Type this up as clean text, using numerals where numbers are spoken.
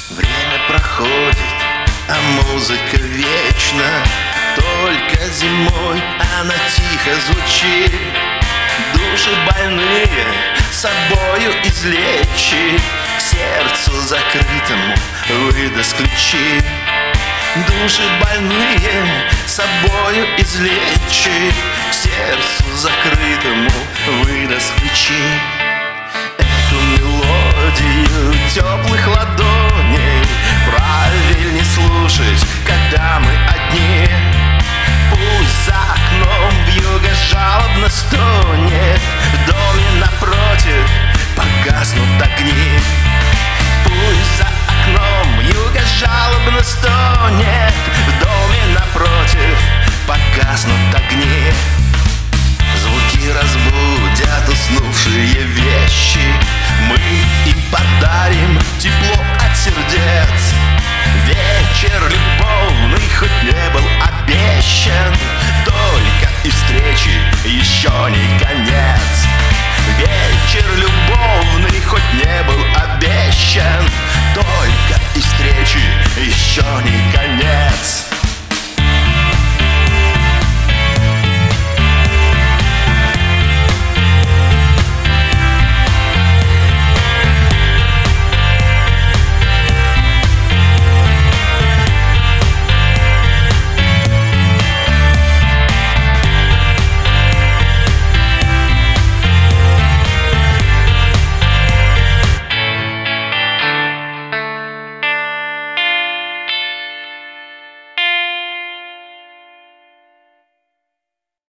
Время проходит, а музыка вечна. Только зимой она тихо звучит. Души больные собою излечит, к сердцу закрытому выдаст ключи. Души больные собою излечит, к сердцу закрытому выдаст ключи. Эту мелодию теплых ладоней правильней слушать, когда мы одни. Пусть за окном вьюга жалобно стонет, в доме напротив погаснут огни. Пусть за окном вьюга жалобно стонет, в доме напротив погаснут огни. Звуки разбудят уснувшие вещи, мы им подарим тепло от сердец. Вечер любовный хоть не был обещан, только и встречи еще не конец. Вечер любовный хоть не был обещан, только и встречи еще не конец.